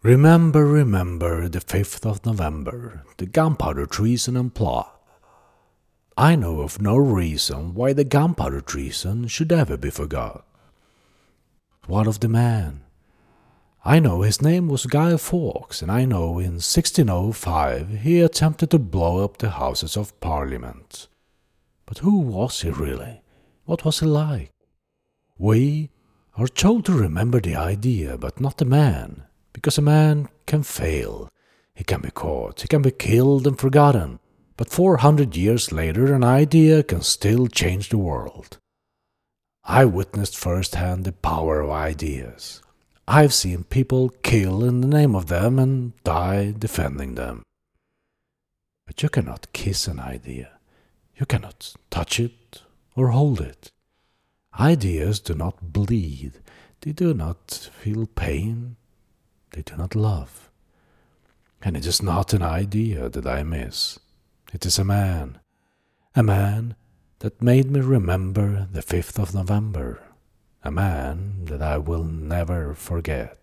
Remember, remember the 5th of November, the gunpowder treason and plot. I know of no reason why the gunpowder treason should ever be forgot. What of the man? I know his name was Guy Fawkes, and I know in 1605 he attempted to blow up the Houses of Parliament. But who was he really? What was he like? We are told to remember the idea, but not the man, because a man can fail. He can be caught, he can be killed and forgotten, but 400 years later an idea can still change the world. I witnessed firsthand the power of ideas. I've seen people kill in the name of them and die defending them. But you cannot kiss an idea. You cannot touch it or hold it. Ideas do not bleed. They do not feel pain. They do not love. And it is not an idea that I miss. It is a man that made me remember the 5th of November, a man that I will never forget.